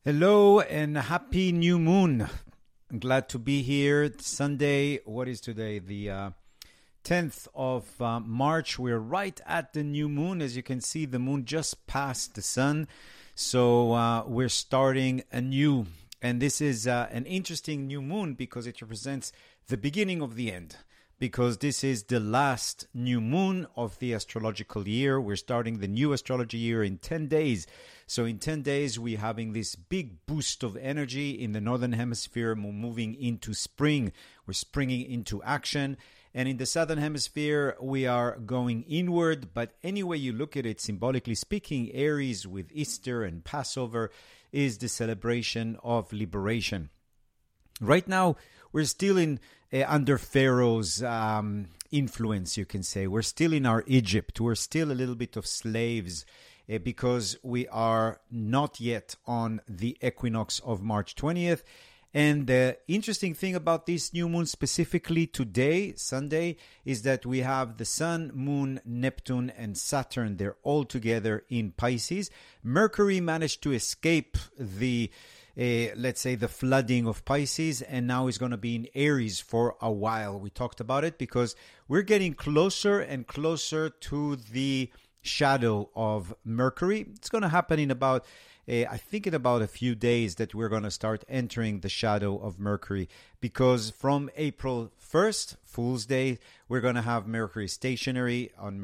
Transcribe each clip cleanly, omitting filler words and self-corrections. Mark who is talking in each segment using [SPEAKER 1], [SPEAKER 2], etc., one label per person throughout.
[SPEAKER 1] Hello and happy new moon. I'm glad to be here. It's Sunday. What is today? The 10th of March. We're right at the new moon. As you can see, the moon just passed the sun. So we're starting anew. And this is an interesting new moon because it represents the beginning of the end. Because this is the last new moon of the astrological year. We're starting the new astrology year in 10 days. So in 10 days, we're having this big boost of energy in the Northern Hemisphere. We're moving into spring. We're springing into action. And in the Southern Hemisphere, we are going inward. But any way you look at it, symbolically speaking, Aries with Easter and Passover is the celebration of liberation. Right now, we're still in under Pharaoh's influence, you can say. We're still in our Egypt. We're still a little bit of slaves because we are not yet on the equinox of March 20th. And the interesting thing about this new moon, specifically today, Sunday, is that we have the Sun, Moon, Neptune, and Saturn. They're all together in Pisces. Mercury managed to escape the let's say the flooding of Pisces, and now is going to be in Aries for a while. We talked about it because we're getting closer and closer to the shadow of Mercury. It's going to happen in about, I think in about a few days that we're going to start entering the shadow of Mercury, because from April 1st, Fool's Day, we're going to have Mercury stationary on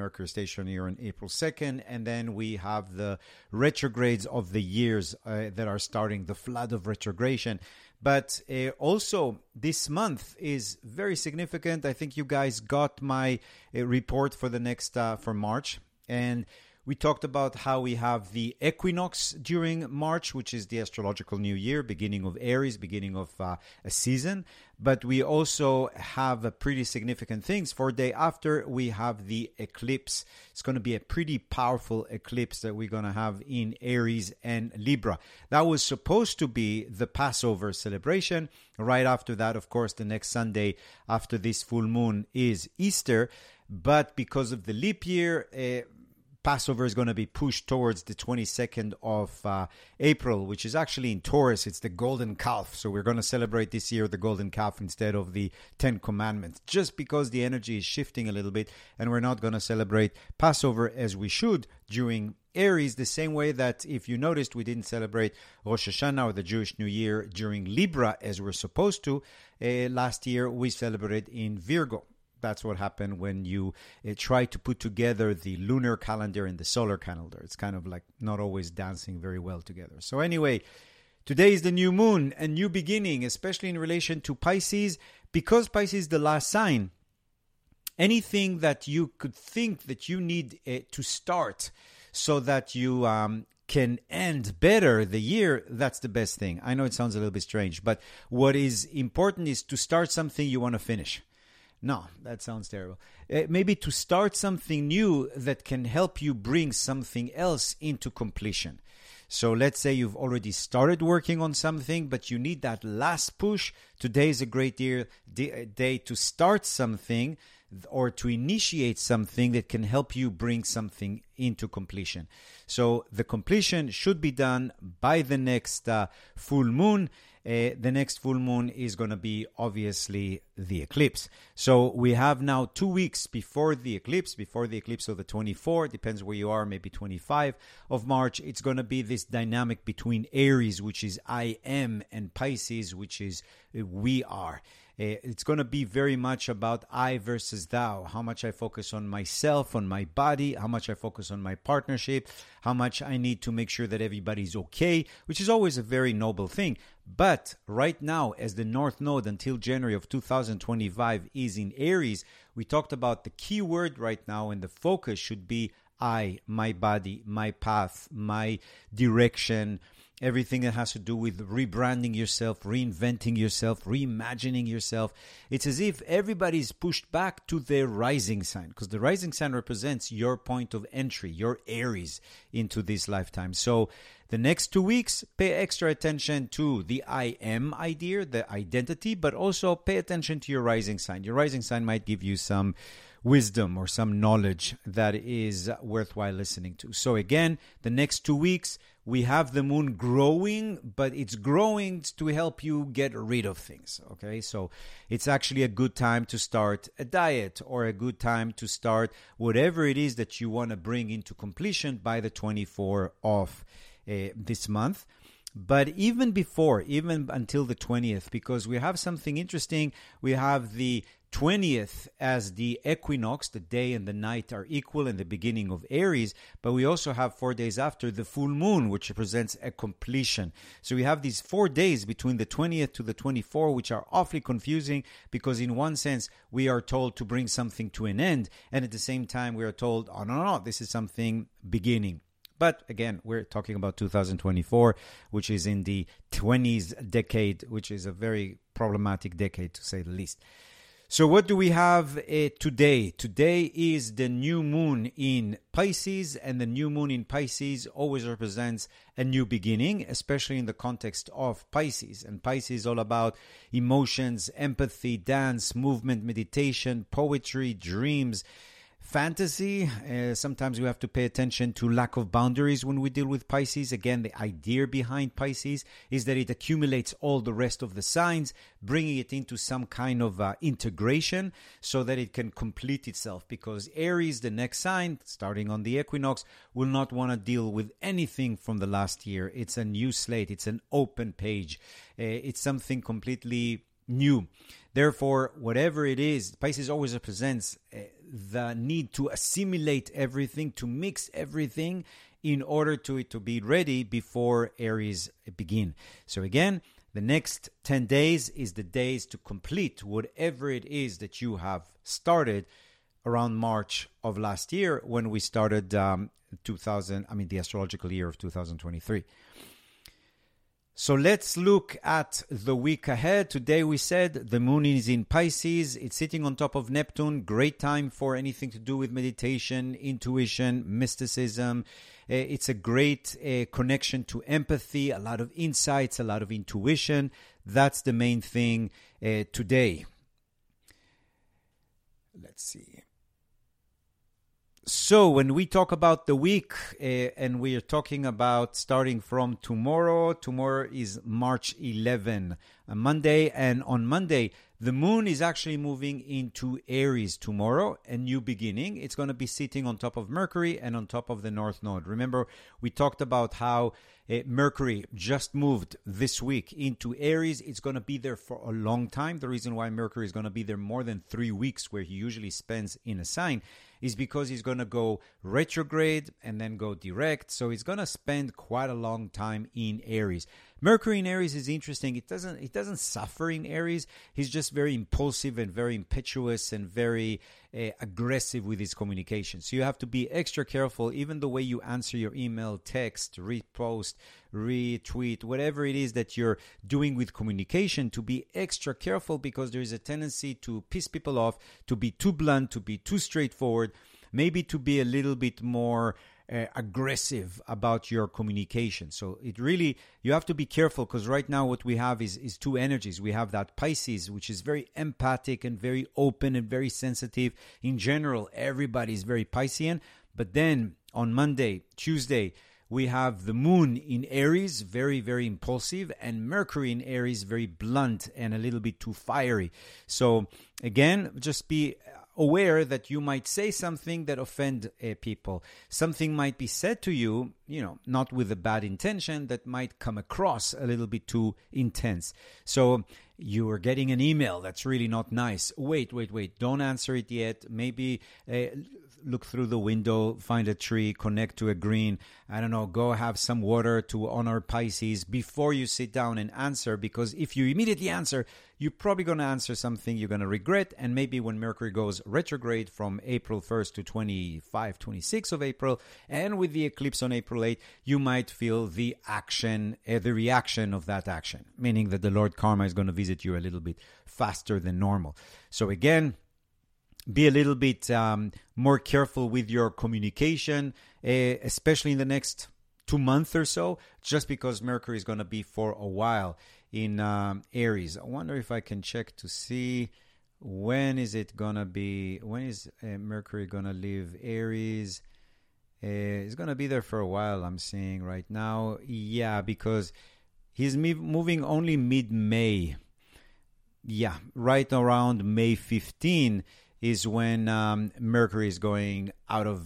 [SPEAKER 1] April 2nd, and then we have the retrogrades of the years that are starting, the flood of retrogression. But also, this month is very significant. I think you guys got my report for the next, for March. And we talked about how we have the equinox during March, which is the astrological new year, beginning of Aries, beginning of a season. But we also have pretty significant things. For day after, we have the eclipse. It's going to be a pretty powerful eclipse that we're going to have in Aries and Libra. That was supposed to be the Passover celebration. Right after that, of course, the next Sunday after this full moon is Easter. But because of the leap year, Passover is going to be pushed towards the 22nd of April, which is actually in Taurus. It's the golden calf. So we're going to celebrate this year the golden calf instead of the 10 commandments, just because the energy is shifting a little bit, and we're not going to celebrate Passover as we should during Aries, the same way that, if you noticed, we didn't celebrate Rosh Hashanah or the Jewish New Year during Libra as we're supposed to. Last year, we celebrated in Virgo. That's what happened when you try to put together the lunar calendar and the solar calendar. It's kind of like not always dancing very well together. So anyway, today is the new moon, a new beginning, especially in relation to Pisces. Because Pisces is the last sign, anything that you could think that you need to start so that you can end better the year, that's the best thing. I know it sounds a little bit strange, but what is important is to start something you want to finish. No, that sounds terrible. Maybe to start something new that can help you bring something else into completion. So let's say you've already started working on something, but you need that last push. Today is a great day to start something or to initiate something that can help you bring something into completion. So the completion should be done by the next full moon. The next full moon is going to be obviously the eclipse. So we have now 2 weeks before the eclipse of the 24th, depends where you are, maybe 25 of March. It's going to be this dynamic between Aries, which is I am, and Pisces, which is we are. It's going to be very much about I versus thou, how much I focus on myself, on my body, how much I focus on my partnership, how much I need to make sure that everybody's okay, which is always a very noble thing. But right now, as the North Node until January of 2025 is in Aries, we talked about the key word right now, and the focus should be I, my body, my path, my direction, everything that has to do with rebranding yourself, reinventing yourself, reimagining yourself. It's as if everybody's pushed back to their rising sign, because the rising sign represents your point of entry, your Aries into this lifetime. So the next 2 weeks, pay extra attention to the I am idea, the identity, but also pay attention to your rising sign. Your rising sign might give you some wisdom or some knowledge that is worthwhile listening to. So again, the next 2 weeks, we have the moon growing, but it's growing to help you get rid of things. Okay, so it's actually a good time to start a diet or a good time to start whatever it is that you want to bring into completion by the 24th of this month. But even before, even until the 20th, because we have something interesting, we have the 20th as the equinox, the day and the night are equal in the beginning of Aries, but we also have 4 days after the full moon, which represents a completion. So we have these 4 days between the 20th to the 24th, which are awfully confusing because in one sense, we are told to bring something to an end. And at the same time, we are told, oh, no, this is something beginning. But again, we're talking about 2024, which is in the 20s decade, which is a very problematic decade to say the least. So what do we have today? Today is the new moon in Pisces, and the new moon in Pisces always represents a new beginning, especially in the context of Pisces. And Pisces is all about emotions, empathy, dance, movement, meditation, poetry, dreams, fantasy. Sometimes we have to pay attention to lack of boundaries when we deal with Pisces. Again, the idea behind Pisces is that it accumulates all the rest of the signs, bringing it into some kind of integration so that it can complete itself. Because Aries, the next sign, starting on the equinox, will not want to deal with anything from the last year. It's a new slate. It's an open page. It's something completely new. Therefore, whatever it is, Pisces always represents the need to assimilate everything, to mix everything in order to it to be ready before Aries begin. So again, the next 10 days is the days to complete whatever it is that you have started around March of last year when we started the astrological year of 2023. So let's look at the week ahead. Today we said the moon is in Pisces. It's sitting on top of Neptune. Great time for anything to do with meditation, intuition, mysticism. It's a great connection to empathy, a lot of insights, a lot of intuition. That's the main thing today. Let's see. So when we talk about the week, and we are talking about starting from tomorrow is March 11, a Monday, and on Monday, the moon is actually moving into Aries tomorrow, a new beginning. It's going to be sitting on top of Mercury and on top of the North Node. Remember, we talked about how Mercury just moved this week into Aries. It's going to be there for a long time. The reason why Mercury is going to be there more than 3 weeks, where he usually spends in a sign, is because he's going to go retrograde and then go direct. So he's going to spend quite a long time in Aries. Mercury in Aries is interesting. It doesn't suffer in Aries. He's just very impulsive and very impetuous and very aggressive with his communication. So you have to be extra careful, even the way you answer your email, text, repost, retweet, whatever it is that you're doing with communication, to be extra careful, because there is a tendency to piss people off, to be too blunt, to be too straightforward, maybe to be a little bit more aggressive about your communication. So you have to be careful, because right now what we have is two energies. We have that Pisces, which is very empathic and very open and very sensitive. In general, everybody is very Piscean. But then on Monday, Tuesday, we have the moon in Aries, very, very impulsive, and Mercury in Aries, very blunt and a little bit too fiery. So again, just be aware that you might say something that offend people. Something might be said to you, not with a bad intention, that might come across a little bit too intense. So you are getting an email that's really not nice. Wait. Don't answer it yet. Maybe look through the window, find a tree, connect to a green. I don't know, go have some water to honor Pisces before you sit down and answer, because if you immediately answer, you're probably going to answer something you're going to regret. And maybe when Mercury goes retrograde from April 1st to 26th of April, and with the eclipse on April 8th, you might feel the reaction of that action, meaning that the Lord Karma is going to visit you a little bit faster than normal. So again, be a little bit more careful with your communication, especially in the next 2 months or so, just because Mercury is going to be for a while in Aries. I wonder if I can check to see when is Mercury going to leave Aries. He's going to be there for a while, I'm seeing right now. Yeah, because he's moving only mid-May. Yeah, right around May 15 is when Mercury is going out of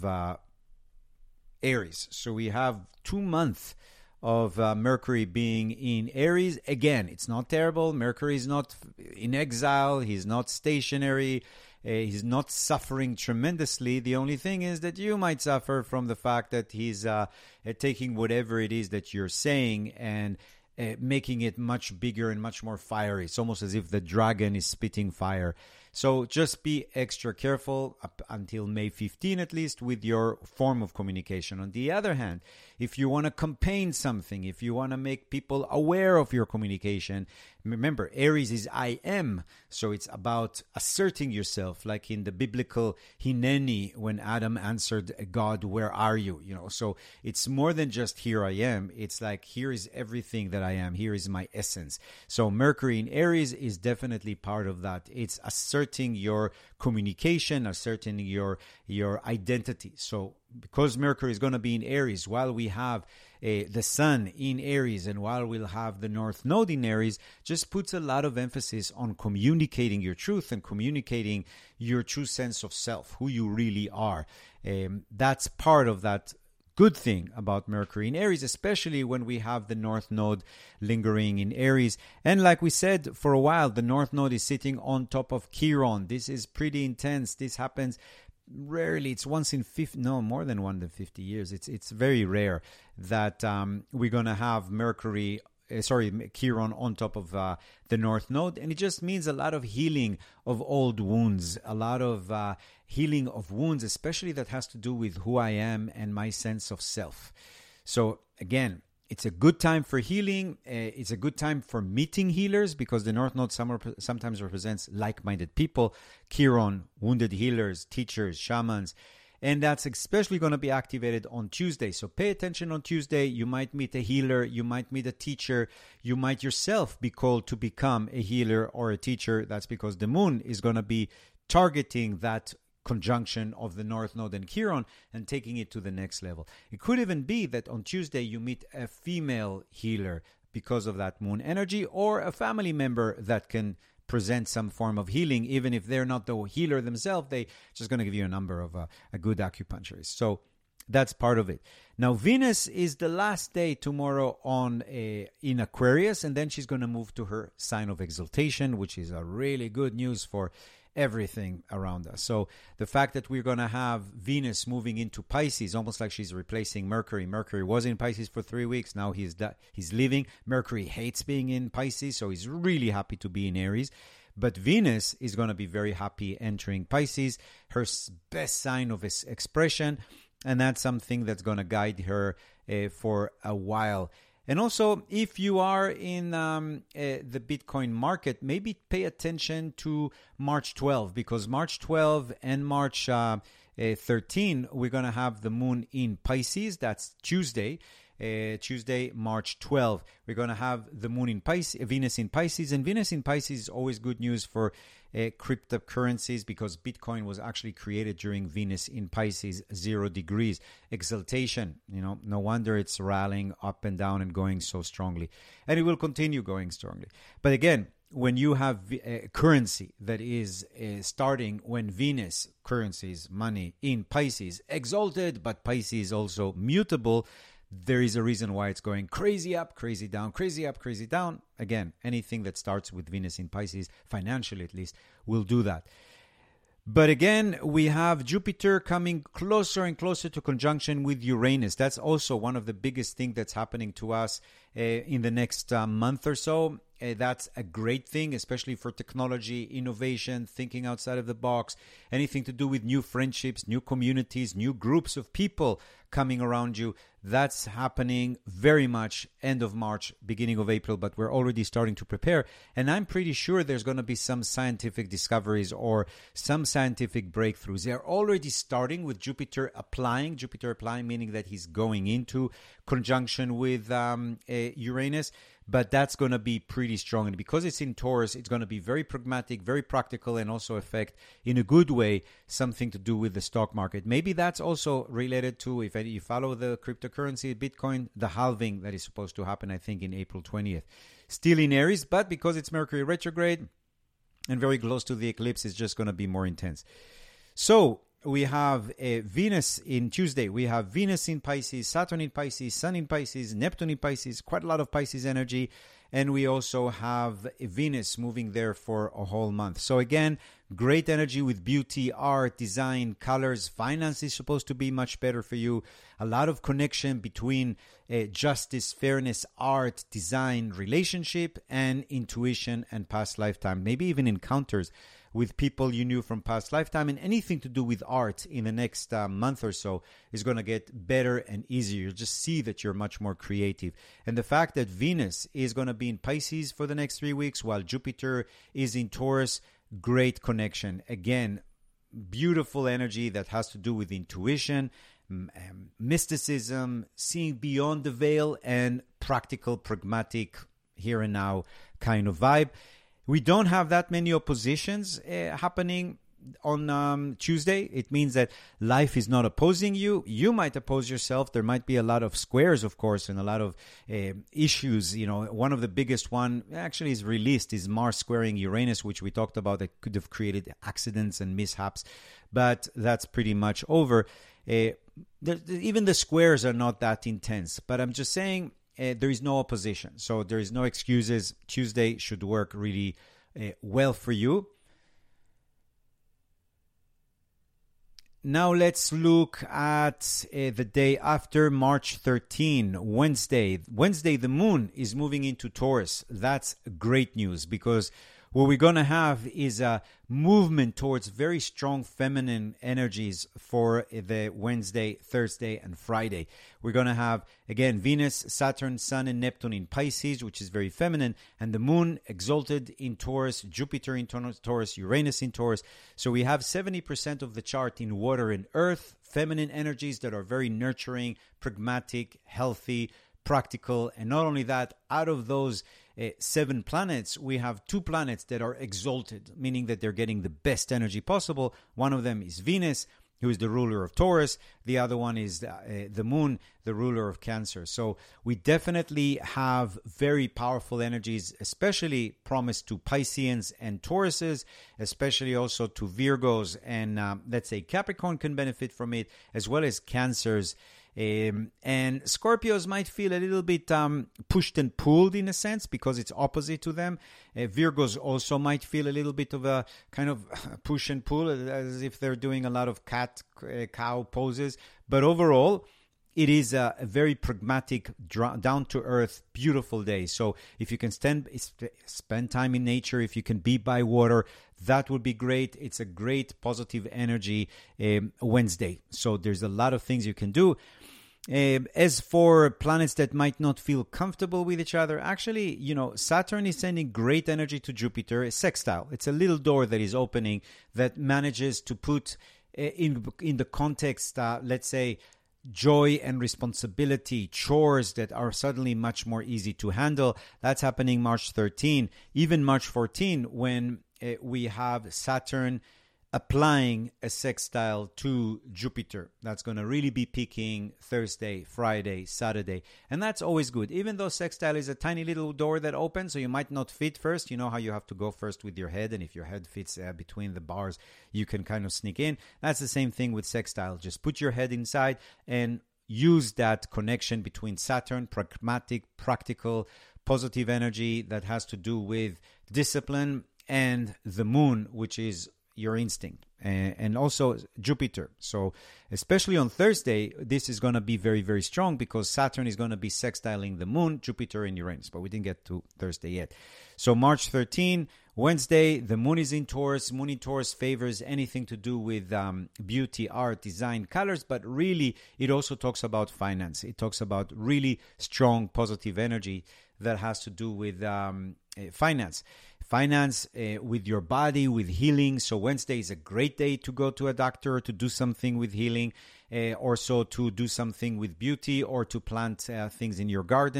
[SPEAKER 1] Aries. So we have 2 months of Mercury being in Aries. Again, it's not terrible. Mercury is not in exile. He's not stationary. He's not suffering tremendously. The only thing is that you might suffer from the fact that he's taking whatever it is that you're saying and making it much bigger and much more fiery. It's almost as if the dragon is spitting fire. So just be extra careful up until May 15 at least with your form of communication. On the other hand, if you want to campaign something, if you want to make people aware of your communication, remember, Aries is I am, so it's about asserting yourself, like in the biblical Hineni when Adam answered God, where are you? So it's more than just here I am. It's like here is everything that I am. Here is my essence. So Mercury in Aries is definitely part of that. It's asserting your communication, asserting your identity. So because Mercury is going to be in Aries, while we have the Sun in Aries and while we'll have the North Node in Aries, just puts a lot of emphasis on communicating your truth and communicating your true sense of self, who you really are. That's part of that good thing about Mercury in Aries, especially when we have the North Node lingering in Aries. And like we said, for a while, the North Node is sitting on top of Chiron. This is pretty intense. This happens rarely. It's once in 50, no, more than 1 in 50 years. It's very rare that we're going to have Chiron on top of the North Node. And it just means a lot of healing of old wounds, a lot of healing of wounds, especially that has to do with who I am and my sense of self. So again, it's a good time for healing. It's a good time for meeting healers because the North Node sometimes represents like-minded people. Chiron, wounded healers, teachers, shamans. And that's especially going to be activated on Tuesday. So pay attention on Tuesday. You might meet a healer. You might meet a teacher. You might yourself be called to become a healer or a teacher. That's because the moon is going to be targeting that conjunction of the North Node and Chiron and taking it to the next level. It could even be that on Tuesday you meet a female healer because of that moon energy, or a family member that can present some form of healing, even if they're not the healer themselves. They just going to give you a number of a good acupuncturist. So that's part of it. Now, Venus is the last day tomorrow in Aquarius, and then she's going to move to her sign of exaltation, which is a really good news for everything around us. So the fact that we're going to have Venus moving into Pisces, almost like she's replacing Mercury. Mercury was in Pisces for 3 weeks. Now he's leaving. Mercury hates being in Pisces, so he's really happy to be in Aries. But Venus is going to be very happy entering Pisces, her best sign of expression, and that's something that's going to guide her for a while. And also, if you are in the Bitcoin market, maybe pay attention to March 12, because March 12 and March 13, we're going to have the moon in Pisces. That's Tuesday. Tuesday, March 12. We're going to have the moon in Pisces, Venus in Pisces. And Venus in Pisces is always good news for cryptocurrencies, because Bitcoin was actually created during Venus in Pisces, 0 degrees. Exaltation, no wonder it's rallying up and down and going so strongly. And it will continue going strongly. But again, when you have a currency that is starting when Venus, currencies, money in Pisces, exalted, but Pisces also mutable, there is a reason why it's going crazy up, crazy down, crazy up, crazy down. Again, anything that starts with Venus in Pisces, financially at least, will do that. But again, we have Jupiter coming closer and closer to conjunction with Uranus. That's also one of the biggest things that's happening to us in the next month or so. That's a great thing, especially for technology, innovation, thinking outside of the box, anything to do with new friendships, new communities, new groups of people coming around you. That's happening very much end of March, beginning of April, but we're already starting to prepare. And I'm pretty sure there's going to be some scientific discoveries or some scientific breakthroughs. They're already starting with Jupiter applying meaning that he's going into conjunction with Uranus. but that's going to be pretty strong. And because it's in Taurus, it's going to be very pragmatic, very practical, and also affect, in a good way, something to do with the stock market. Maybe that's also related to, if you follow the cryptocurrency, Bitcoin, the halving that is supposed to happen, I think, in April 20th. Still in Aries, but because it's Mercury retrograde and very close to the eclipse, it's just going to be more intense. So we have Venus in Tuesday. We have Venus in Pisces, Saturn in Pisces, Sun in Pisces, Neptune in Pisces, quite a lot of Pisces energy. And we also have Venus moving there for a whole month. So again, great energy with beauty, art, design, colors. Finance is supposed to be much better for you. A lot of connection between justice, fairness, art, design, relationship, and intuition and past lifetime. Maybe even encounters with people you knew from past lifetime, and anything to do with art in the next month or so is going to get better and easier. You'll just see that you're much more creative. And the fact that Venus is going to be in Pisces for the next 3 weeks while Jupiter is in Taurus, great connection. Again, beautiful energy that has to do with intuition, mysticism, seeing beyond the veil, and practical, pragmatic, here and now kind of vibe. We don't have that many oppositions happening on Tuesday. It means that life is not opposing you. You might oppose yourself. There might be a lot of squares, of course, and a lot of issues. You know, one of the biggest one actually is released is Mars squaring Uranus, which we talked about, that could have created accidents and mishaps. But that's pretty much over. Even the squares are not that intense. But I'm just saying, there is no opposition. So there is no excuses. Tuesday should work really well for you. Now let's look at the day after, March 13, Wednesday. Wednesday, the moon is moving into Taurus. That's great news, because what we're going to have is a movement towards very strong feminine energies for the Wednesday, Thursday, and Friday. We're going to have, again, Venus, Saturn, Sun, and Neptune in Pisces, which is very feminine, and the moon exalted in Taurus, Jupiter in Taurus, Uranus in Taurus. So we have 70% of the chart in water and earth, feminine energies that are very nurturing, pragmatic, healthy, practical. And not only that, out of those 7 planets, we have 2 planets that are exalted, meaning that they're getting the best energy possible. One of them is Venus, who is the ruler of Taurus. The other one is the moon, the ruler of Cancer. So we definitely have very powerful energies, especially promised to Pisceans and Tauruses, especially also to Virgos, and let's say Capricorn can benefit from it, as well as Cancers. And Scorpios might feel a little bit pushed and pulled in a sense, because it's opposite to them. Virgos also might feel a little bit of a kind of push and pull, as if they're doing a lot of cat-cow poses. But overall, it is a very pragmatic, down-to-earth, beautiful day. So if you can spend time in nature, if you can be by water, that would be great. It's a great positive energy Wednesday. So there's a lot of things you can do. As for planets that might not feel comfortable with each other, actually, Saturn is sending great energy to Jupiter, a sextile. It's a little door that is opening that manages to put in the context, let's say, joy and responsibility, chores that are suddenly much more easy to handle. That's happening March 13, even March 14, when we have Saturn applying a sextile to Jupiter. That's going to really be peaking Thursday, Friday, Saturday. And that's always good. Even though sextile is a tiny little door that opens, so you might not fit first. You know how you have to go first with your head, and if your head fits between the bars, you can kind of sneak in. That's the same thing with sextile. Just put your head inside and use that connection between Saturn, pragmatic, practical, positive energy that has to do with discipline, and the moon, which is your instinct, and also Jupiter. So especially on Thursday, this is going to be very, very strong, because Saturn is going to be sextiling the moon, Jupiter, and Uranus. But we didn't get to Thursday yet. So March 13, Wednesday, the moon is in Taurus. Moon in Taurus favors anything to do with beauty, art, design, colors. But really, it also talks about finance. It talks about really strong, positive energy that has to do with finance. Finance with your body, with healing. So Wednesday is a great day to go to a doctor, to do something with healing, or so to do something with beauty, or to plant things in your garden.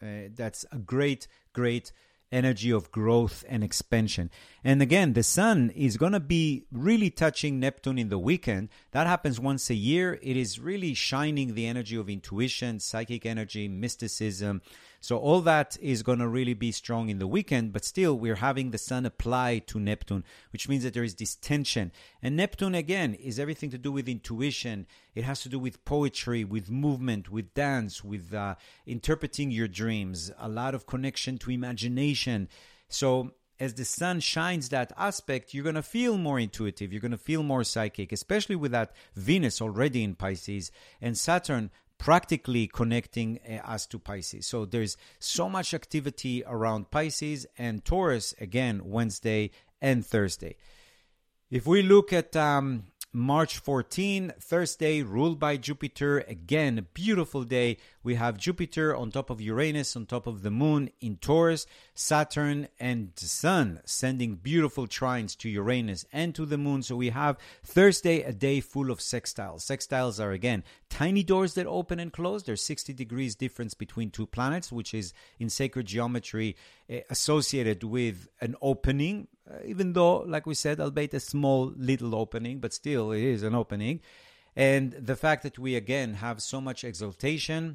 [SPEAKER 1] That's a great, great energy of growth and expansion. And again, the sun is going to be really touching Neptune in the weekend. That happens once a year. It is really shining the energy of intuition, psychic energy, mysticism. So all that is going to really be strong in the weekend, but still we're having the sun apply to Neptune, which means that there is this tension. And Neptune, again, is everything to do with intuition. It has to do with poetry, with movement, with dance, with interpreting your dreams, a lot of connection to imagination. So as the sun shines that aspect, you're going to feel more intuitive. You're going to feel more psychic, especially with that Venus already in Pisces and Saturn practically connecting us to Pisces. So there's so much activity around Pisces and Taurus, again, Wednesday and Thursday. If we look at March 14, Thursday, ruled by Jupiter. Again, a beautiful day. We have Jupiter on top of Uranus, on top of the moon in Taurus, Saturn and the sun sending beautiful trines to Uranus and to the moon. So we have Thursday, a day full of sextiles. Sextiles are, again, tiny doors that open and close. There's 60 degrees difference between two planets, which is in sacred geometry associated with an opening, even though, like we said, albeit a small little opening, but still it is an opening. And the fact that we, again, have so much exaltation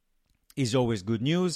[SPEAKER 1] is always good news.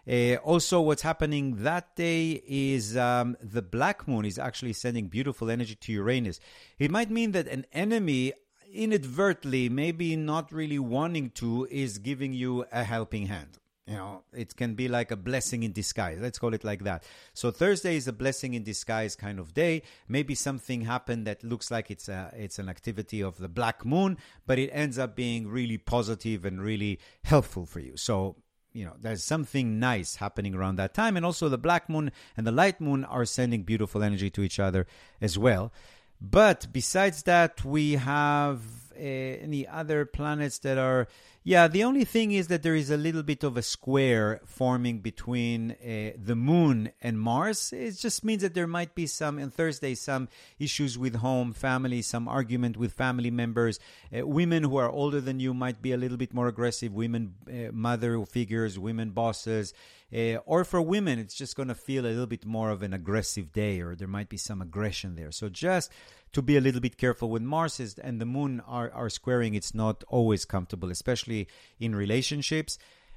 [SPEAKER 1] Also, what's happening that day is the black moon is actually sending beautiful energy to Uranus. It might mean that an enemy inadvertently, maybe not really wanting to, is giving you a helping hand. You know, it can be like a blessing in disguise. Let's call it like that. So Thursday is a blessing in disguise kind of day. Maybe something happened that looks like it's an activity of the black moon, but it ends up being really positive and really helpful for you. So, you know, there's something nice happening around that time. And also the black moon and the light moon are sending beautiful energy to each other as well. But besides that, we have any other planets that are... Yeah, the only thing is that there is a little bit of a square forming between the moon and Mars. It just means that there might be on Thursday, some issues with home, family, some argument with family members. Women who are older than you might be a little bit more aggressive. Women, mother figures, women bosses. Or for women, it's just going to feel a little bit more of an aggressive day, or there might be some aggression there. So just to be a little bit careful with Mars and the moon are squaring. It's not always comfortable, especially in relationships.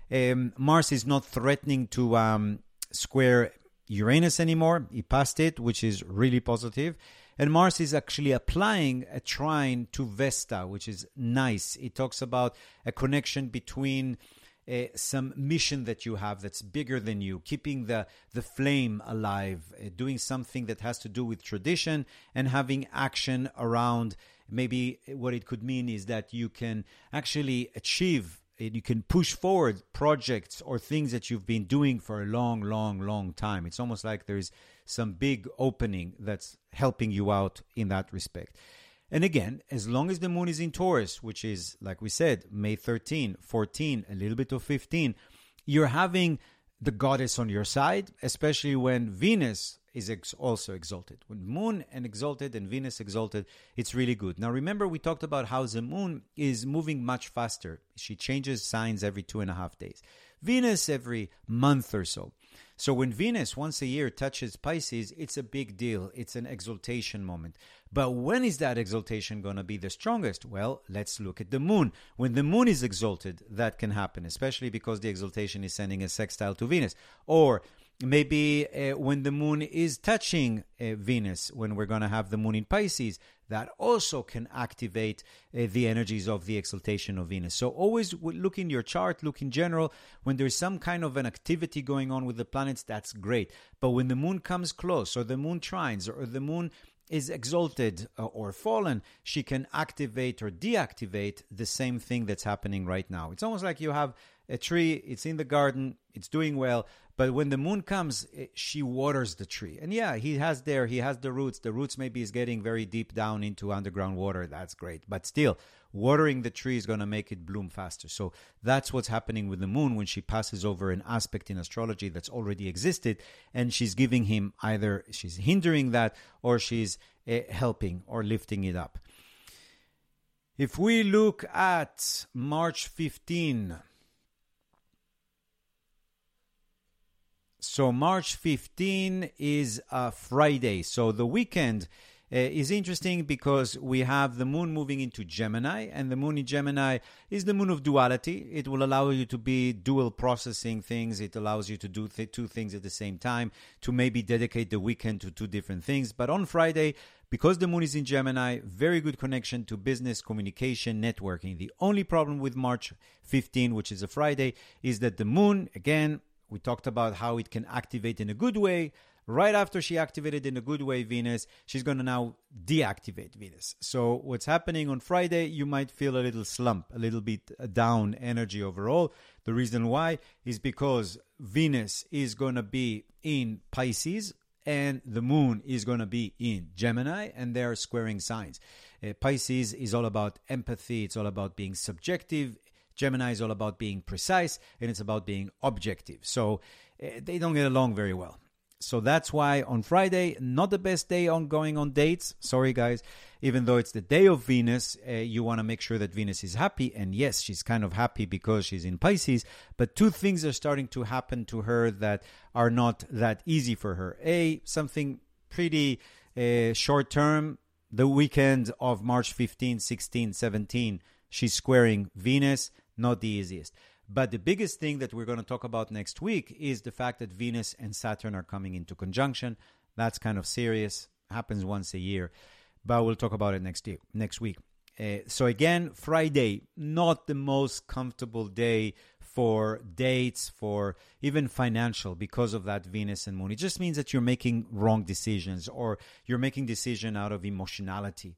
[SPEAKER 1] Mars is not threatening to square Uranus anymore. He passed it, which is really positive. And Mars is actually applying a trine to Vesta, which is nice. It talks about a connection between some mission that you have that's bigger than you, keeping the flame alive, doing something that has to do with tradition and having action around. Maybe what it could mean is that you can actually achieve, you can push forward projects or things that you've been doing for a long, long, long time. It's almost like there's some big opening that's helping you out in that respect. And again, as long as the moon is in Taurus, which is, like we said, May 13, 14, a little bit of 15, you're having the goddess on your side, especially when Venus is also exalted. When moon and exalted and Venus exalted, it's really good. Now, remember, we talked about how the moon is moving much faster. She changes signs every 2.5 days. Venus every month or so. So when Venus once a year touches Pisces, it's a big deal. It's an exaltation moment. But when is that exaltation going to be the strongest? Well, let's look at the moon. When the moon is exalted, that can happen, especially because the exaltation is sending a sextile to Venus. Or maybe when the moon is touching Venus, when we're going to have the moon in Pisces, that also can activate the energies of the exaltation of Venus. So always look in your chart, look in general. When there's some kind of an activity going on with the planets, that's great. But when the moon comes close, or the moon trines, or the moon is exalted or fallen, she can activate or deactivate the same thing that's happening right now. It's almost like you have a tree, it's in the garden, it's doing well, but when the moon comes, she waters the tree. And yeah, he has the roots. The roots maybe is getting very deep down into underground water. That's great. But still, watering the tree is going to make it bloom faster. So that's what's happening with the moon when she passes over an aspect in astrology that's already existed, and she's giving him, either she's hindering that or she's helping or lifting it up. If we look at March 15, So March 15 is a Friday. So the weekend is interesting because we have the moon moving into Gemini, and the moon in Gemini is the moon of duality. It will allow you to be dual processing things. It allows you to do two things at the same time, to maybe dedicate the weekend to two different things. But on Friday, because the moon is in Gemini, very good connection to business, communication, networking. The only problem with March 15, which is a Friday, is that the moon, again, we talked about how it can activate in a good way. Right after she activated in a good way Venus, she's going to now deactivate Venus. So what's happening on Friday, you might feel a little slump, a little bit down energy overall. The reason why is because Venus is going to be in Pisces and the moon is going to be in Gemini, and they're squaring signs. Pisces is all about empathy. It's all about being subjective. Gemini is all about being precise, and it's about being objective. So they don't get along very well. So that's why on Friday, not the best day on going on dates. Sorry, guys. Even though it's the day of Venus, you want to make sure that Venus is happy. And yes, she's kind of happy because she's in Pisces. But two things are starting to happen to her that are not that easy for her. Something pretty short term. The weekend of March 15, 16, 17, she's squaring Venus. Not the easiest. But the biggest thing that we're going to talk about next week is the fact that Venus and Saturn are coming into conjunction. That's kind of serious. Happens once a year. But we'll talk about it next week. So again, Friday, not the most comfortable day for dates, for even financial, because of that Venus and Moon. It just means that you're making wrong decisions, or you're making decision out of emotionality.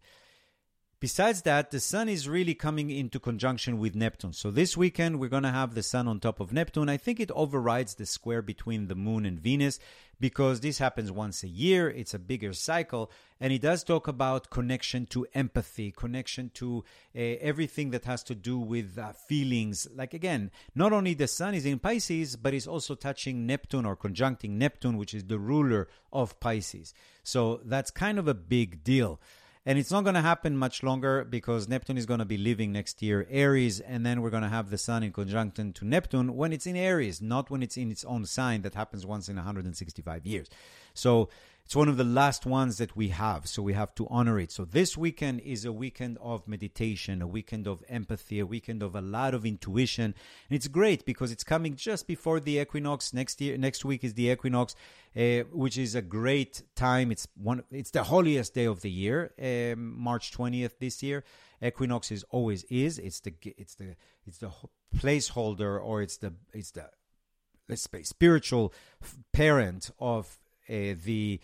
[SPEAKER 1] Besides that, the Sun is really coming into conjunction with Neptune. So this weekend, we're going to have the Sun on top of Neptune. I think it overrides the square between the Moon and Venus because this happens once a year. It's a bigger cycle. And it does talk about connection to empathy, connection to everything that has to do with feelings. Like, again, not only the Sun is in Pisces, but it's also touching Neptune or conjuncting Neptune, which is the ruler of Pisces. So that's kind of a big deal. And it's not going to happen much longer because Neptune is going to be leaving next year Aries, and then we're going to have the Sun in conjunction to Neptune when it's in Aries, not when it's in its own sign. That happens once in 165 years. So it's one of the last ones that we have, so we have to honor it. So this weekend is a weekend of meditation, a weekend of empathy, a weekend of a lot of intuition. And it's great because it's coming just before the equinox. Next week is the equinox, which is a great time. It's the holiest day of the year, March 20th this year. Equinox always is. It's the placeholder, or it's the let's say spiritual parent of the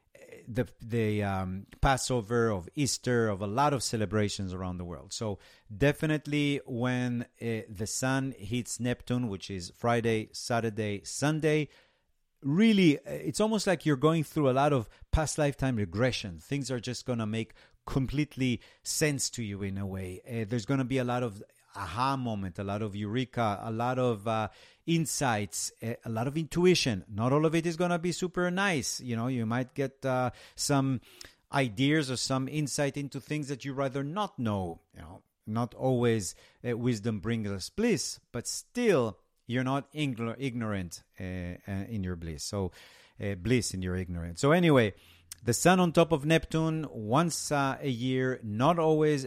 [SPEAKER 1] Passover, of Easter, of a lot of celebrations around the world. So definitely when the Sun hits Neptune, which is Friday, Saturday, Sunday, really it's almost like you're going through a lot of past lifetime regression. Things are just going to make completely sense to you in a way. There's going to be a lot of aha moment, a lot of eureka, a lot of insights, a lot of intuition. Not all of it is going to be super nice. You might get some ideas or some insight into things that you rather not know. Not always wisdom brings us bliss, but still you're not ignorant in your bliss. So bliss in your ignorance. So anyway, the Sun on top of Neptune once a year, not always,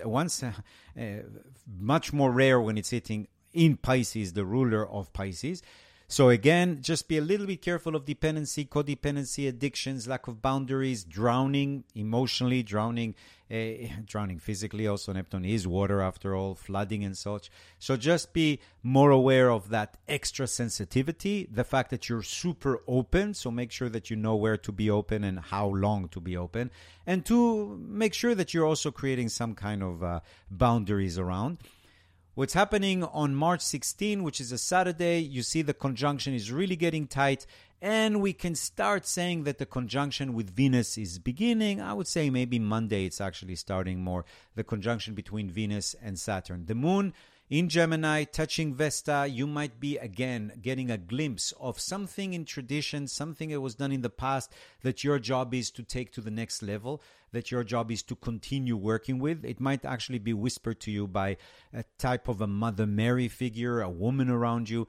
[SPEAKER 1] much more rare when it's hitting in Pisces, the ruler of Pisces. So again, just be a little bit careful of dependency, codependency, addictions, lack of boundaries, drowning emotionally, drowning physically. Also, Neptune is water after all, flooding and such. So just be more aware of that extra sensitivity, the fact that you're super open. So make sure that you know where to be open and how long to be open. And to make sure that you're also creating some kind of boundaries around. What's happening on March 16, which is a Saturday, you see the conjunction is really getting tight, and we can start saying that the conjunction with Venus is beginning. I would say maybe Monday it's actually starting more, the conjunction between Venus and Saturn. The moon in Gemini, touching Vesta, you might be again getting a glimpse of something in tradition, something that was done in the past that your job is to take to the next level, that your job is to continue working with. It might actually be whispered to you by a type of a Mother Mary figure, a woman around you.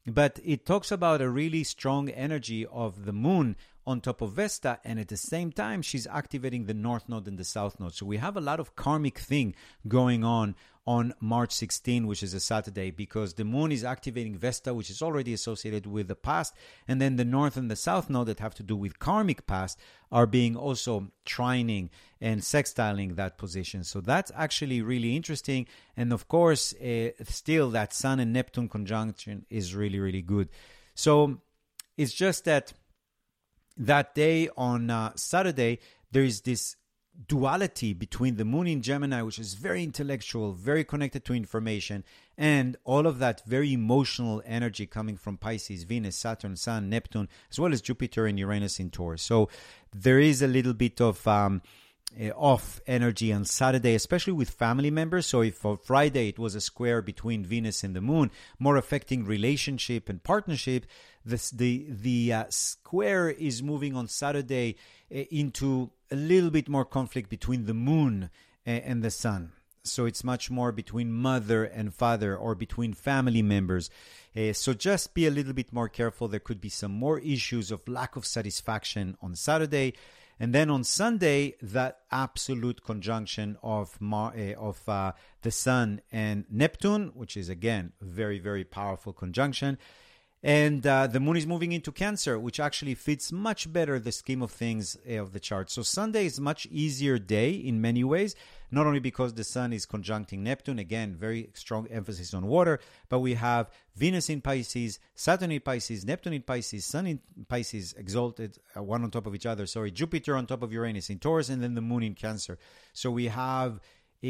[SPEAKER 1] But it talks about a really strong energy of the moon on top of Vesta, and at the same time, she's activating the North Node and the South Node. So we have a lot of karmic thing going on March 16, which is a Saturday, because the moon is activating Vesta, which is already associated with the past, and then the North and the South Node that have to do with karmic past are being also trining and sextiling that position. So that's actually really interesting. And of course, still that Sun and Neptune conjunction is really, really good. So it's just that day on Saturday, there is this duality between the moon in Gemini, which is very intellectual, very connected to information, and all of that very emotional energy coming from Pisces, Venus, Saturn, Sun, Neptune, as well as Jupiter and Uranus in Taurus. So there is a little bit of off energy on Saturday, especially with family members. So if for Friday it was a square between Venus and the moon, more affecting relationship and partnership, the square is moving on Saturday into a little bit more conflict between the moon and the sun. So it's much more between mother and father or between family members. So just be a little bit more careful. There could be some more issues of lack of satisfaction on Saturday. And then on Sunday, that absolute conjunction of the Sun and Neptune, which is, again, very, very powerful conjunction. And the moon is moving into Cancer, which actually fits much better the scheme of things of the chart. So Sunday is a much easier day in many ways, not only because the Sun is conjuncting Neptune, again, very strong emphasis on water, but we have Venus in Pisces, Saturn in Pisces, Neptune in Pisces, Sun in Pisces, exalted, one on top of each other, Jupiter on top of Uranus in Taurus, and then the moon in Cancer. So we have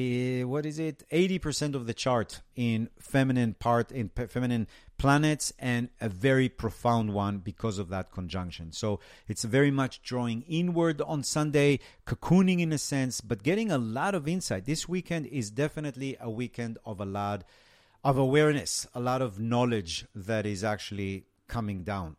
[SPEAKER 1] 80% of the chart in feminine planets, and a very profound one because of that conjunction. So it's very much drawing inward on Sunday, cocooning in a sense, but getting a lot of insight. This weekend is definitely a weekend of a lot of awareness, a lot of knowledge that is actually coming down.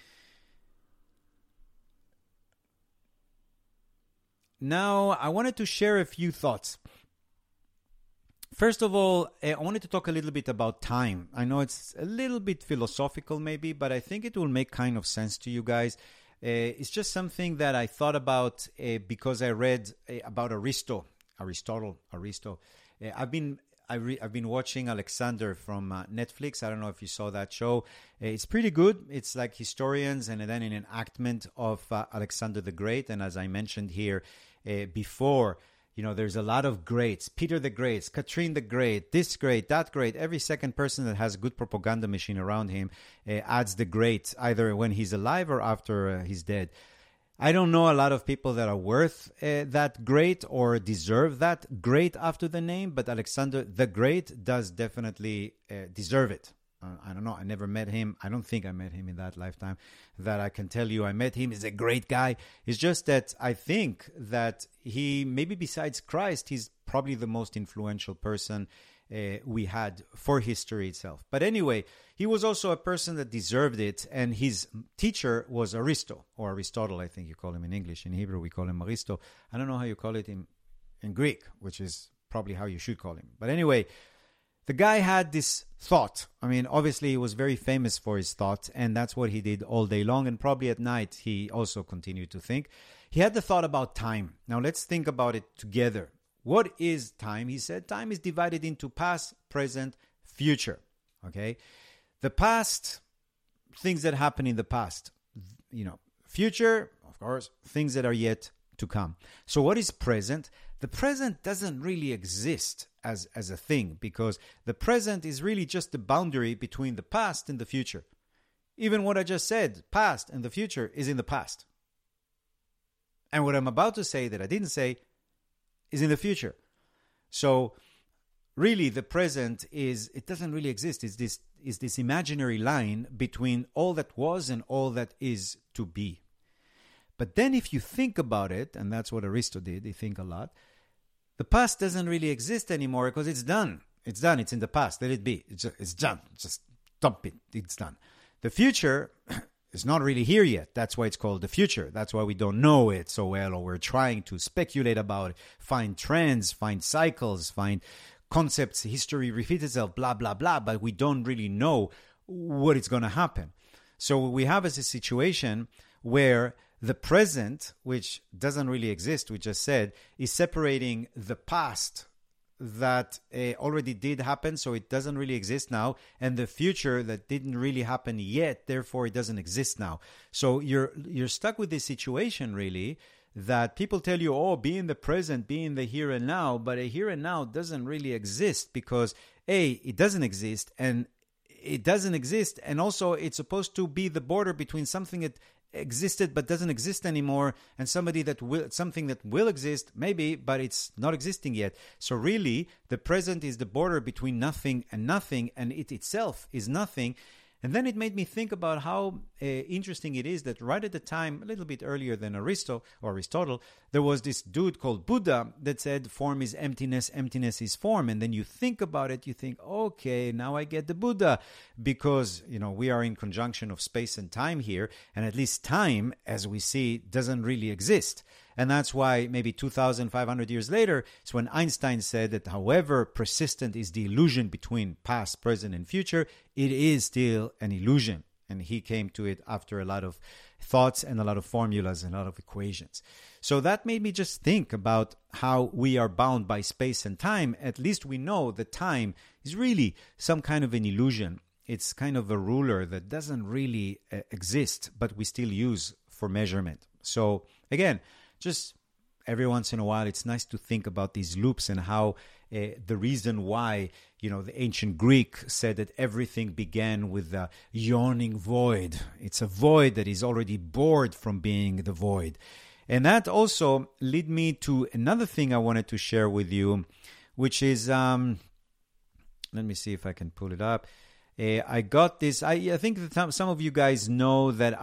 [SPEAKER 1] Now, I wanted to share a few thoughts. First of all, I wanted to talk a little bit about time. I know it's a little bit philosophical maybe, but I think it will make kind of sense to you guys. It's just something that I thought about because I read about Aristotle. I've been watching Alexander from Netflix. I don't know if you saw that show. It's pretty good. It's like historians and then an enactment of Alexander the Great. And as I mentioned here before, there's a lot of greats. Peter the Great, Catherine the Great, this great, that great. Every second person that has a good propaganda machine around him adds the great, either when he's alive or after he's dead. I don't know a lot of people that are worth that great or deserve that great after the name, but Alexander the Great does definitely deserve it. I don't know. I never met him. I don't think I met him in that lifetime. That I can tell you I met him. He's a great guy. It's just that I think that he, maybe besides Christ, he's probably the most influential person we had for history itself. But anyway, he was also a person that deserved it. And his teacher was Aristotle, I think you call him in English. In Hebrew, we call him Aristo. I don't know how you call it in Greek, which is probably how you should call him. But anyway, the guy had this thought. I mean, obviously, he was very famous for his thought, and that's what he did all day long. And probably at night, he also continued to think. He had the thought about time. Now, let's think about it together. What is time? He said time is divided into past, present, future. Okay? The past, things that happen in the past. Future, of course, things that are yet to come. So what is present? The present doesn't really exist as a thing, because the present is really just the boundary between the past and the future. Even what I just said, past and the future, is in the past. And what I'm about to say that I didn't say is in the future. So really the present it doesn't really exist. It's this imaginary line between all that was and all that is to be. But then if you think about it, and that's what Aristotle did, he think a lot, the past doesn't really exist anymore because it's done. It's done. It's in the past. Let it be. It's done. Just dump it. It's done. The future is not really here yet. That's why it's called the future. That's why we don't know it so well, or we're trying to speculate about it, find trends, find cycles, find concepts, history repeats itself, blah, blah, blah. But we don't really know what is going to happen. So what we have is a situation where the present, which doesn't really exist, we just said, is separating the past that already did happen, so it doesn't really exist now, and the future that didn't really happen yet, therefore it doesn't exist now. So you're stuck with this situation, really, that people tell you, oh, be in the present, be in the here and now, but a here and now doesn't really exist because, A, it doesn't exist, and also it's supposed to be the border between something that existed but doesn't exist anymore and something that will exist maybe, but it's not existing yet. So really the present is the border between nothing, and it itself is nothing. And then it made me think about how interesting it is that right at the time, a little bit earlier than Aristotle, there was this dude called Buddha that said form is emptiness, emptiness is form. And then you think about it, you think, okay, now I get the Buddha, because we are in conjunction of space and time here, and at least time, as we see, doesn't really exist. And that's why maybe 2,500 years later, it's when Einstein said that however persistent is the illusion between past, present, and future, it is still an illusion. And he came to it after a lot of thoughts and a lot of formulas and a lot of equations. So that made me just think about how we are bound by space and time. At least we know that time is really some kind of an illusion. It's kind of a ruler that doesn't really exist, but we still use for measurement. So again, just every once in a while, it's nice to think about these loops and how the reason why, the ancient Greek said that everything began with a yawning void. It's a void that is already bored from being the void. And that also led me to another thing I wanted to share with you, which is, let me see if I can pull it up. I got this. I think that some of you guys know that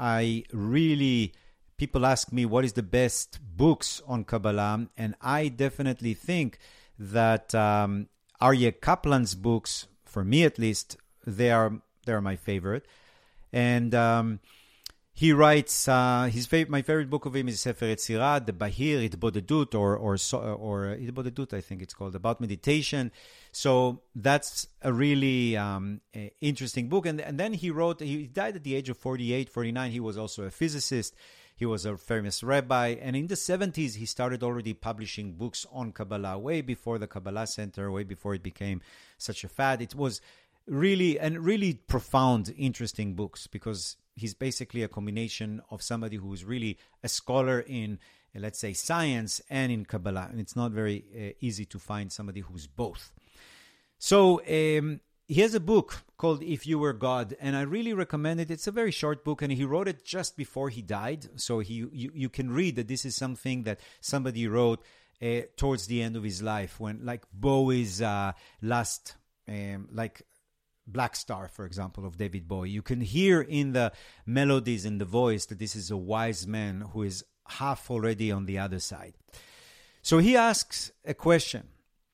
[SPEAKER 1] people ask me what is the best books on Kabbalah, and I definitely think that Aryeh Kaplan's books, for me at least, they are my favorite. And he writes my favorite book of him is Sefer Yetzirah, the Bahir, Hitbodedut, or Hitbodedut, I think it's called, about meditation. So that's a really interesting book. And then he died at the age of 48, 49. He was also a physicist. He was a famous rabbi, and in the 70s, he started already publishing books on Kabbalah, way before the Kabbalah Center, way before it became such a fad. It was really profound, interesting books, because he's basically a combination of somebody who's really a scholar in, let's say, science and in Kabbalah, and it's not very easy to find somebody who's both. So he has a book called If You Were God, and I really recommend it. It's a very short book, and he wrote it just before he died. So you can read that this is something that somebody wrote towards the end of his life, when, like, Bowie's last, like Black Star, for example, of David Bowie. You can hear in the melodies and the voice that this is a wise man who is half already on the other side. So he asks a question.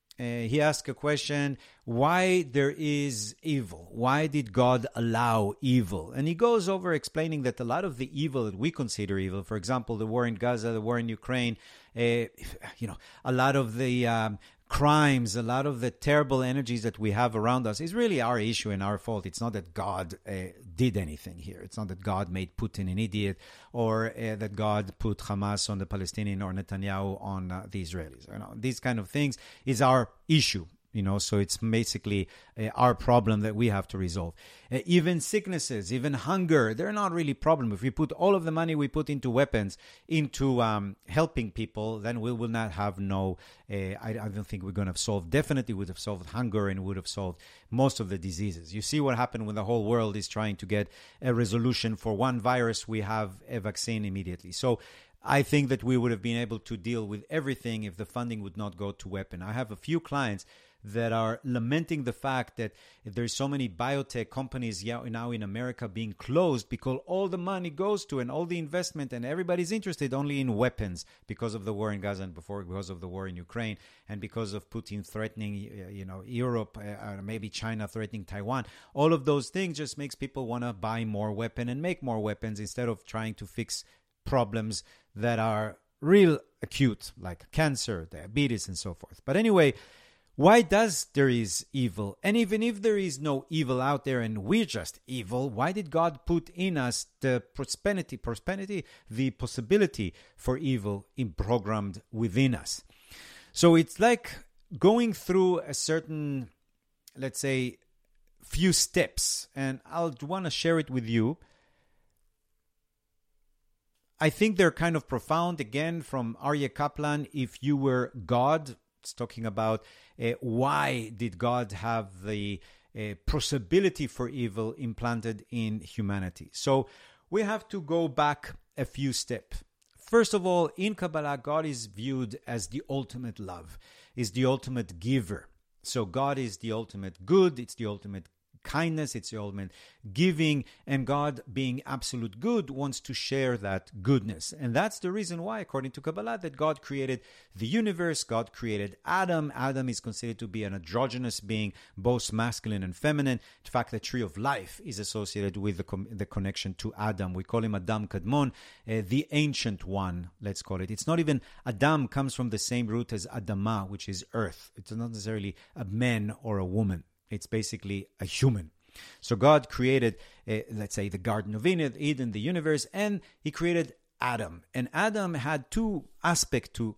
[SPEAKER 1] Why there is evil? Why did God allow evil? And he goes over explaining that a lot of the evil that we consider evil, for example, the war in Gaza, the war in Ukraine, a lot of the crimes, a lot of the terrible energies that we have around us is really our issue and our fault. It's not that God did anything here. It's not that God made Putin an idiot, or that God put Hamas on the Palestinian or Netanyahu on the Israelis. These kind of things is our issue. So it's basically our problem that we have to resolve. Even sicknesses, even hunger, they're not really a problem. If we put all of the money we put into weapons, into helping people, then we will not have I don't think we're going to definitely would have solved hunger, and would have solved most of the diseases. You see what happened when the whole world is trying to get a resolution for one virus, we have a vaccine immediately. So I think that we would have been able to deal with everything if the funding would not go to weapon. I have a few clients that are lamenting the fact that there's so many biotech companies now in America being closed because all the money goes to, and all the investment, and everybody's interested only in weapons because of the war in Gaza, and because of the war in Ukraine, and because of Putin threatening Europe, maybe China threatening Taiwan. All of those things just makes people want to buy more weapon and make more weapons instead of trying to fix problems that are real acute, like cancer, diabetes, and so forth. But anyway, why does there is evil? And even if there is no evil out there and we're just evil, why did God put in us the the possibility for evil programmed within us? So it's like going through a certain, let's say, few steps, and I'll want to share it with you. I think they're kind of profound. Again, from Aryeh Kaplan, if you were God, it's talking about why did God have the possibility for evil implanted in humanity. So we have to go back a few steps. First of all, in Kabbalah, God is viewed as the ultimate love, is the ultimate giver. So God is the ultimate good, it's the ultimate kindness, it's the ultimate giving, and God, being absolute good, wants to share that goodness. And that's the reason why, according to Kabbalah, that God created the universe, God created Adam. Adam is considered to be an androgynous being, both masculine and feminine. In fact, the tree of life is associated with the connection to Adam. We call him Adam Kadmon, the ancient one, let's call it. It's not even, Adam comes from the same root as Adama, which is earth. It's not necessarily a man or a woman. It's basically a human. So God created, let's say, the Garden of Eden, the universe, and he created Adam. And Adam had two aspects to,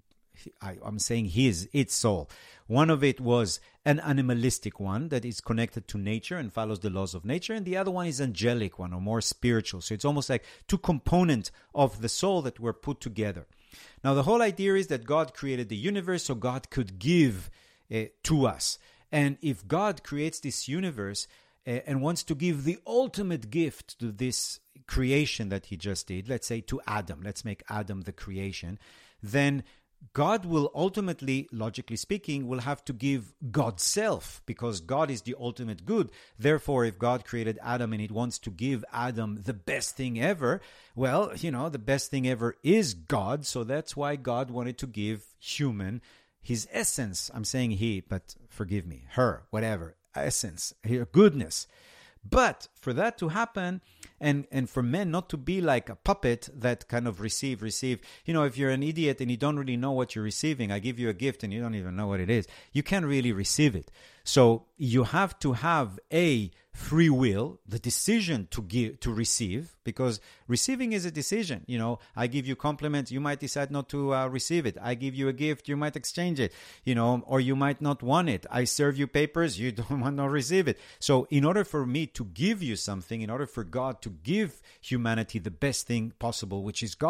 [SPEAKER 1] I'm saying its soul. One of it was an animalistic one that is connected to nature and follows the laws of nature. And the other one is angelic one, or more spiritual. So it's almost like two components of the soul that were put together. Now, the whole idea is that God created the universe so God could give to us. And if God creates this universe and wants to give the ultimate gift to this creation that he just did, let's say to Adam, let's make Adam the creation, then God will ultimately, logically speaking, will have to give God's self, because God is the ultimate good. Therefore, if God created Adam and he wants to give Adam the best thing ever, well, the best thing ever is God. So that's why God wanted to give human his essence. I'm saying he, but forgive me, her, whatever, essence, her goodness. But for that to happen, and for men not to be like a puppet that kind of receive. If you're an idiot and you don't really know what you're receiving, I give you a gift and you don't even know what it is, you can't really receive it. So you have to have a free will, the decision to receive, because receiving is a decision. I give you compliments, you might decide not to receive it. I give you a gift, you might exchange it, or you might not want it. I serve you papers, you don't want to receive it. So in order for me to give you something, in order for God to give humanity the best thing possible, which is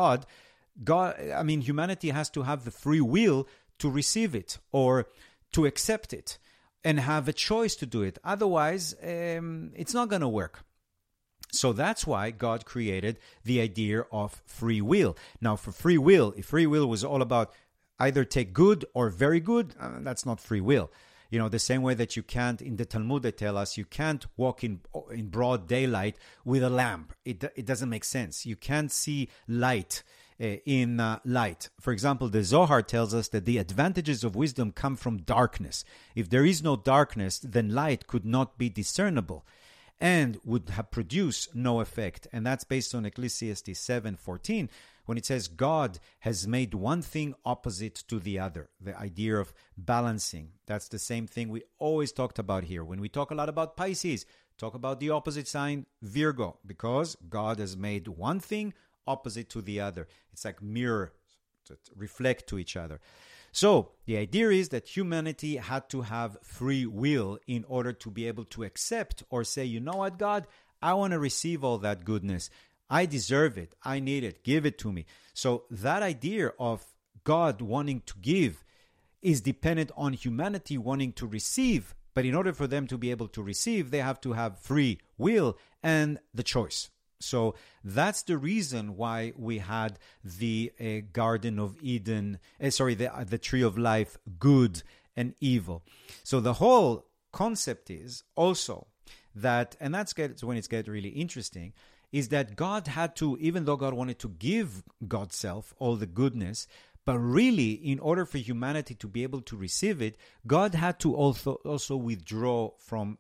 [SPEAKER 1] humanity has to have the free will to receive it or to accept it, and have a choice to do it. Otherwise, it's not going to work. So that's why God created the idea of free will. Now, for free will, if free will was all about either take good or very good, that's not free will. The same way that you can't, in the Talmud they tell us, you can't walk in broad daylight with a lamp. It doesn't make sense. You can't see light in light. For example, the Zohar tells us that the advantages of wisdom come from darkness. If there is no darkness, then light could not be discernible and would have produced no effect. And that's based on Ecclesiastes 7:14, when it says God has made one thing opposite to the other, the idea of balancing. That's the same thing we always talked about here. When we talk a lot about Pisces, talk about the opposite sign, Virgo, because God has made one thing opposite to the other. It's like mirror to reflect to each other. So the idea is that humanity had to have free will in order to be able to accept or say, you know what, God, I want to receive all that goodness. I deserve it. I need it. Give it to me. So that idea of God wanting to give is dependent on humanity wanting to receive. But in order for them to be able to receive, they have to have free will and the choice. So that's the reason why we had the Garden of Eden, the Tree of Life, good and evil. So the whole concept is also that, and that's when it gets really interesting, is that God had to, even though God wanted to give God's self all the goodness, but really, in order for humanity to be able to receive it, God had to also withdraw from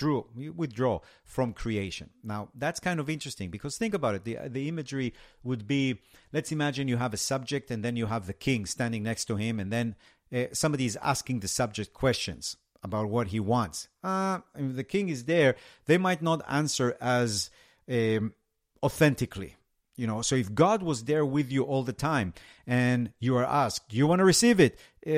[SPEAKER 1] creation. Now, that's kind of interesting, because think about it. The imagery would be, let's imagine you have a subject and then you have the king standing next to him, and then somebody is asking the subject questions about what he wants. If the king is there, they might not answer as authentically. So if God was there with you all the time and you are asked, do you want to receive it?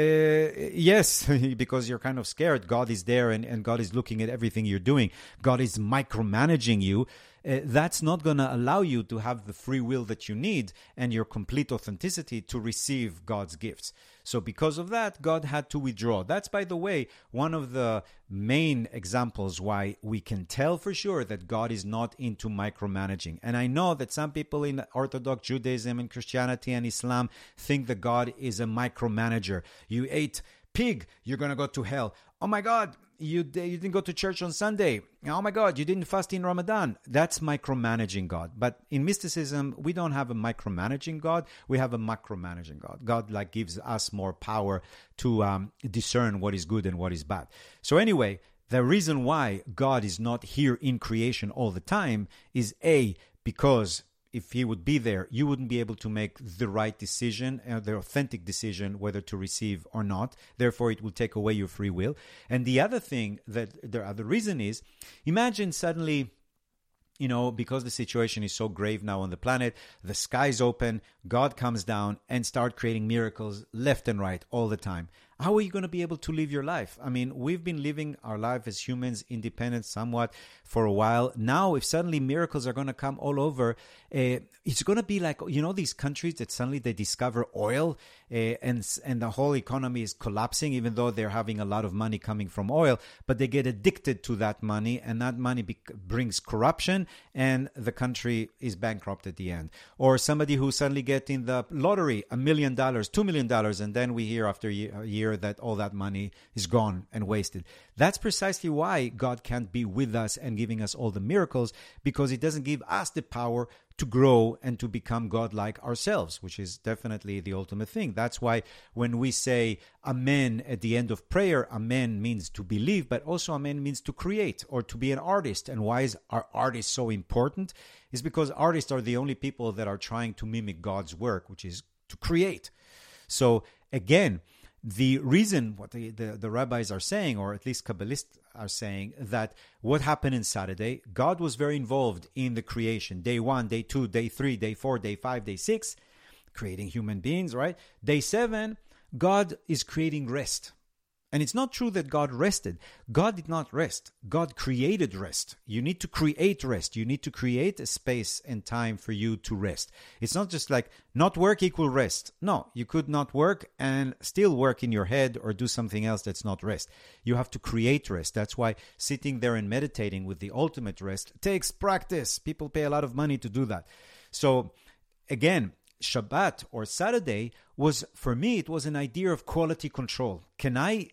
[SPEAKER 1] Yes, because you're kind of scared. God is there and God is looking at everything you're doing. God is micromanaging you. That's not going to allow you to have the free will that you need and your complete authenticity to receive God's gifts. So because of that, God had to withdraw. That's, by the way, one of the main examples why we can tell for sure that God is not into micromanaging. And I know that some people in Orthodox Judaism and Christianity and Islam think that God is a micromanager. You ate pig, you're going to go to hell. Oh my God, you didn't go to church on Sunday. Oh my God, you didn't fast in Ramadan. That's micromanaging God. But in mysticism, we don't have a micromanaging God. We have a macromanaging God. God gives us more power to discern what is good and what is bad. So anyway, the reason why God is not here in creation all the time is because if he would be there, you wouldn't be able to make the right decision, the authentic decision, whether to receive or not. Therefore, it will take away your free will. And the other thing, the other reason is, imagine suddenly, because the situation is so grave now on the planet, the skies open, God comes down and start creating miracles left and right all the time. How are you going to be able to live your life? I mean, we've been living our life as humans, independent somewhat, for a while. Now, if suddenly miracles are going to come all over, it's going to be like, these countries that suddenly they discover oil and the whole economy is collapsing, even though they're having a lot of money coming from oil, but they get addicted to that money, and that money brings corruption, and the country is bankrupt at the end. Or somebody who suddenly gets in the lottery $1 million, $2 million, and then we hear after a year that all that money is gone and wasted. That's precisely why God can't be with us and giving us all the miracles, because he doesn't give us the power to grow and to become God-like ourselves, which is definitely the ultimate thing. That's why when we say Amen at the end of prayer, Amen means to believe, but also Amen means to create or to be an artist. And why is our artist so important? Is because artists are the only people that are trying to mimic God's work, which is to create. So again, the reason what the rabbis are saying, or at least Kabbalists are saying, that what happened in Saturday, God was very involved in the creation. Day 1, day 2, day 3, day 4, day 5, day 6, creating human beings, right? Day 7, God is creating rest. And it's not true that God rested. God did not rest. God created rest. You need to create rest. You need to create a space and time for you to rest. It's not just like not work equal rest. No, you could not work and still work in your head or do something else that's not rest. You have to create rest. That's why sitting there and meditating with the ultimate rest takes practice. People pay a lot of money to do that. So again, Shabbat or Saturday was, for me, it was an idea of quality control. Can I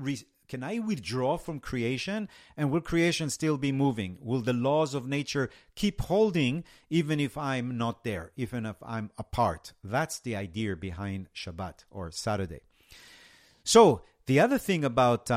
[SPEAKER 1] withdraw from creation, and will creation still be moving? Will the laws of nature keep holding even if I'm not there, even if I'm apart? That's the idea behind Shabbat or Saturday. So the other thing about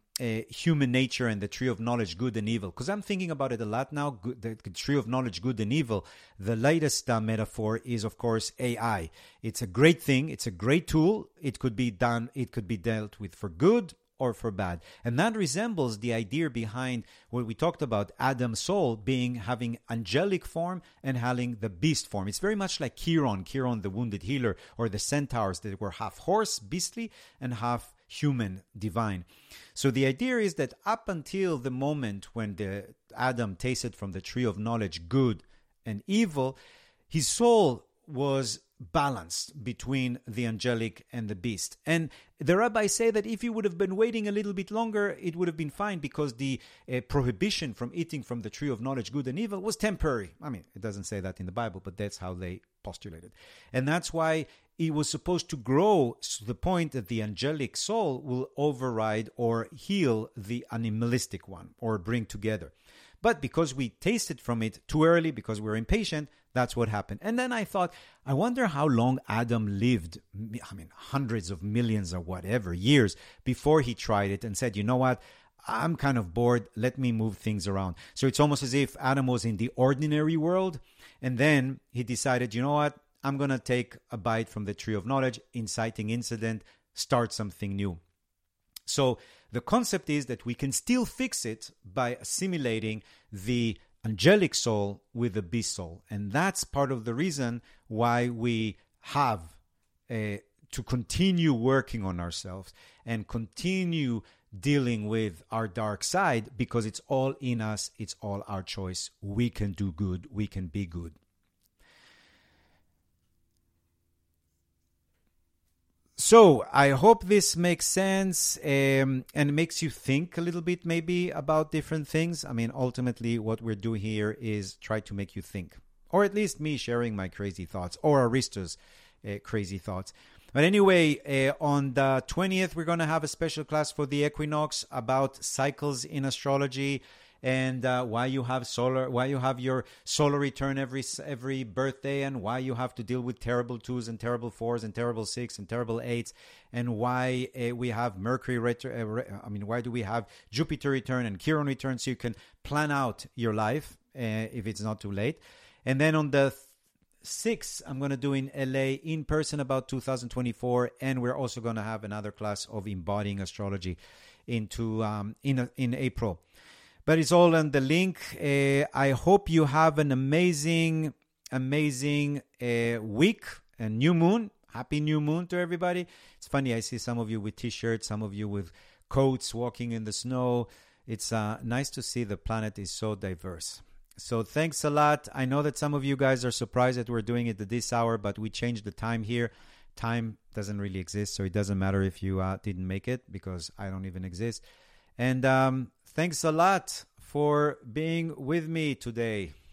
[SPEAKER 1] human nature and the tree of knowledge, good and evil, because I'm thinking about it a lot now, the tree of knowledge, good and evil, the latest metaphor is, of course, AI. It's a great thing. It's a great tool. It could be dealt with for good or for bad. And that resembles the idea behind what we talked about, Adam's soul having angelic form and having the beast form. It's very much like Chiron, the wounded healer, or the centaurs that were half horse, beastly, and half human, divine. So the idea is that up until the moment when Adam tasted from the tree of knowledge, good and evil, his soul was balanced between the angelic and the beast. And the rabbis say that if he would have been waiting a little bit longer, it would have been fine, because the prohibition from eating from the tree of knowledge, good and evil, was temporary. I mean, it doesn't say that in the Bible, but that's how they postulated. And that's why it was supposed to grow to the point that the angelic soul will override or heal the animalistic one, or bring together. But because we tasted from it too early, because we're impatient, that's what happened. And then I thought, I wonder how long Adam lived, hundreds of millions or whatever years before he tried it and said, you know what, I'm kind of bored, let me move things around. So it's almost as if Adam was in the ordinary world, and then he decided, you know what, I'm going to take a bite from the tree of knowledge, inciting incident, start something new. So the concept is that we can still fix it by assimilating the angelic soul with the beast soul. And that's part of the reason why we have to continue working on ourselves and continue dealing with our dark side, because it's all in us. It's all our choice. We can do good. We can be good. So I hope this makes sense and makes you think a little bit maybe about different things. I mean, ultimately what we're doing here is try to make you think, or at least me sharing my crazy thoughts, or Aristo's crazy thoughts. But anyway, on the 20th, we're going to have a special class for the equinox about cycles in astrology, and why you have your solar return every birthday, and why you have to deal with terrible 2s and terrible 4s and terrible 6 and terrible 8s, and why we have Mercury why do we have Jupiter return and Chiron return, so you can plan out your life if it's not too late. And then on the 6th, I'm going to do in LA in person about 2024, and we're also going to have another class of embodying astrology in April. But it's all on the link. I hope you have an amazing week, a new moon. Happy new moon to everybody. It's funny, I see some of you with t-shirts, some of you with coats walking in the snow. It's nice to see the planet is so diverse. So thanks a lot. I know that some of you guys are surprised that we're doing it at this hour, but we changed the time here. Time doesn't really exist, so it doesn't matter if you didn't make it, because I don't even exist. And thanks a lot for being with me today.